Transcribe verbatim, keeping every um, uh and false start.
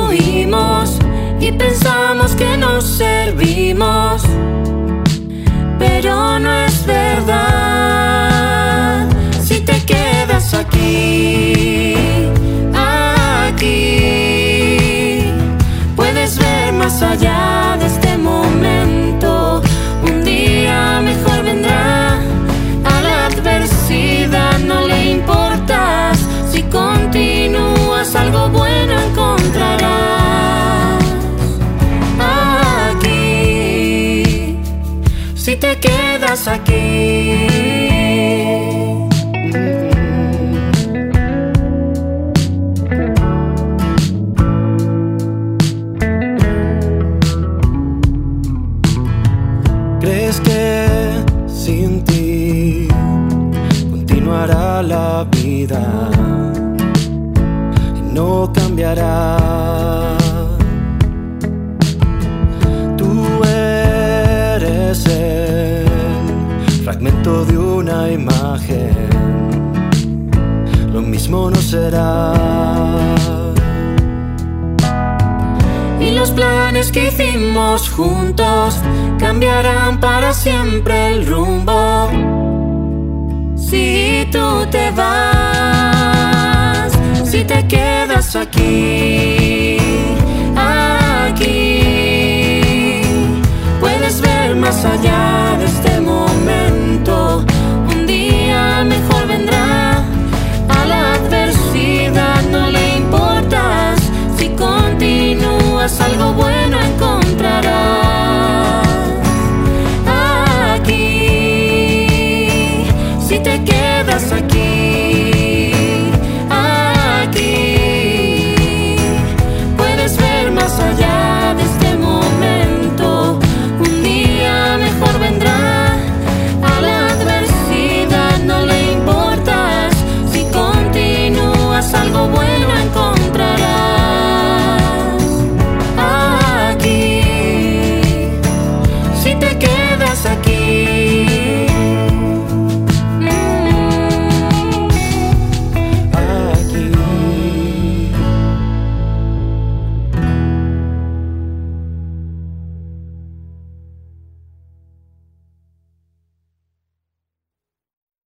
huimos y pensamos que nos servimos, pero no es verdad. Si te quedas aquí, aquí, puedes ver más allá de este momento. Un día mejor vendrá. A la adversidad no le importas. Si continúas, algo bueno encontrarás aquí. Si te quedas aquí. ¿Crees que sin ti continuará la vida y no cambiará? Tú eres el fragmento de una imagen, lo mismo no será. Y los planes que hicimos juntos cambiarán para siempre el rumbo. Si tú te vas, si te quedas aquí, aquí, puedes ver más allá